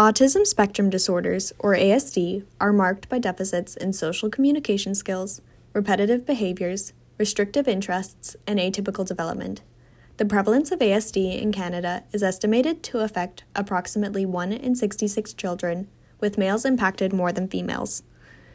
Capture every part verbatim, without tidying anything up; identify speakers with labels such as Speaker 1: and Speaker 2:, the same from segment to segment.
Speaker 1: Autism spectrum disorders, or A S D, are marked by deficits in social communication skills, repetitive behaviors, restrictive interests, and atypical development. The prevalence of A S D in Canada is estimated to affect approximately one in sixty-six children, with males impacted more than females.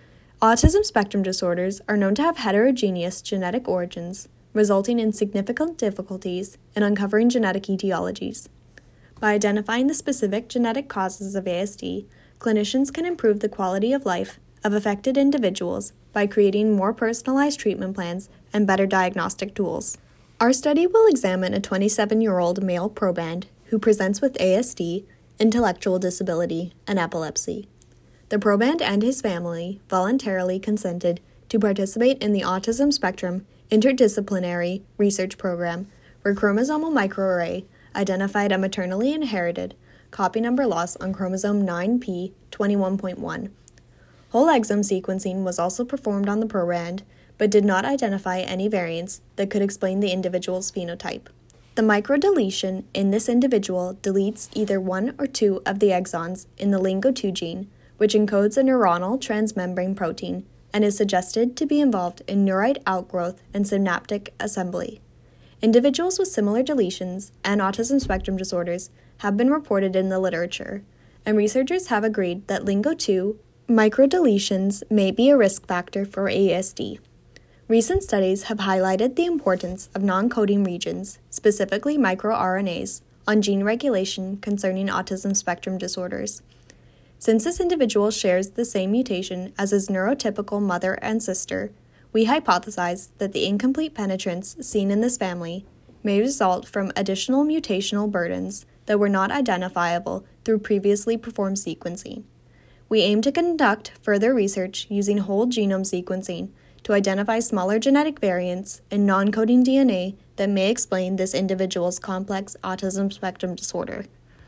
Speaker 1: Autism spectrum disorders are known to have heterogeneous genetic origins, resulting in significant difficulties in uncovering genetic etiologies. By identifying the specific genetic causes of A S D, clinicians can improve the quality of life of affected individuals by creating more personalized treatment plans and better diagnostic tools. Our study will examine a twenty-seven-year-old male proband who presents with A S D, intellectual disability, and epilepsy. The proband and his family voluntarily consented to participate in the Autism Spectrum Interdisciplinary Research Program, where chromosomal microarray identified a maternally inherited copy number loss on chromosome nine p twenty-one point one. Whole exome sequencing was also performed on the proband, but did not identify any variants that could explain the individual's phenotype. The microdeletion in this individual deletes either one or two of the exons in the lingo two gene, which encodes a neuronal transmembrane protein and is suggested to be involved in neurite outgrowth and synaptic assembly. Individuals with similar deletions and autism spectrum disorders have been reported in the literature, and researchers have agreed that lingo two microdeletions may be a risk factor for A S D. Recent studies have highlighted the importance of non-coding regions, specifically microRNAs, on gene regulation concerning autism spectrum disorders. Since this individual shares the same mutation as his neurotypical mother and sister, we hypothesize that the incomplete penetrance seen in this family may result from additional mutational burdens that were not identifiable through previously performed sequencing. We aim to conduct further research using whole genome sequencing to identify smaller genetic variants in non-coding D N A that may explain this individual's complex autism spectrum disorder.